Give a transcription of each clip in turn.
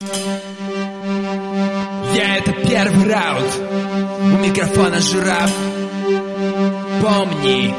Это первый раунд. У микрофона жираф. Помни.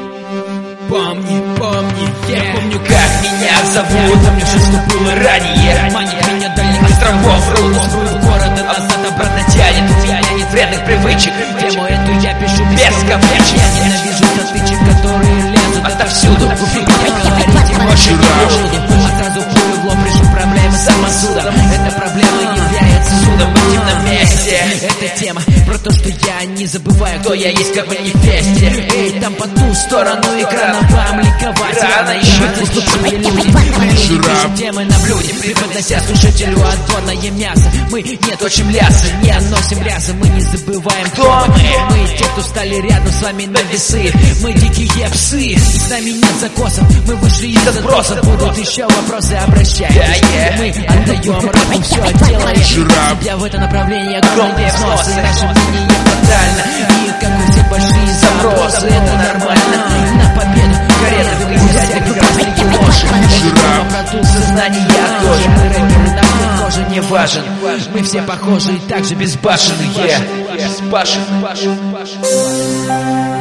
Я помню, как меня зовут. Помню все, что было ранее. Манит меня дальних островов. Рулу города назад обратно тянет. У меня нет вредных привычек. Тему эту я пишу без кавычек. Я ненавижу затычек, которые лезут отовсюду. Купи меня, говорите, больше не будем. А сразу пулю в лоб решу проблемы самосудом. Эта проблема является судом в интимном месте. Эта тема про то, что я не забываю, кто я есть, как в манифесте. Эй, там по ту сторону экрана вам ликовать рано. Еще здесь тупые люди. Мы не пишем темы на блюде, преподнося слушателю отборное мясо. Мы не точим лясы, не носим рясы. Мы не забываем, кто мы. Мы те, кто стали рядом с вами на весы. Мы дикие псы, и с нами нет закосов. Мы вышли из отбросов, будут еще вопросы, обращайтесь. Мы отдаем рэпу, все делаем себя в это направление. Огромные взносы, наше мнение фатально. И как у всех большие запросы, это нормально. На победу карета выезжать прекрасные ложи. Это продукт сознания тоже. Мы рэперы, наш тоже не важен. Мы все похожи и также безбашенные. Безбашенные.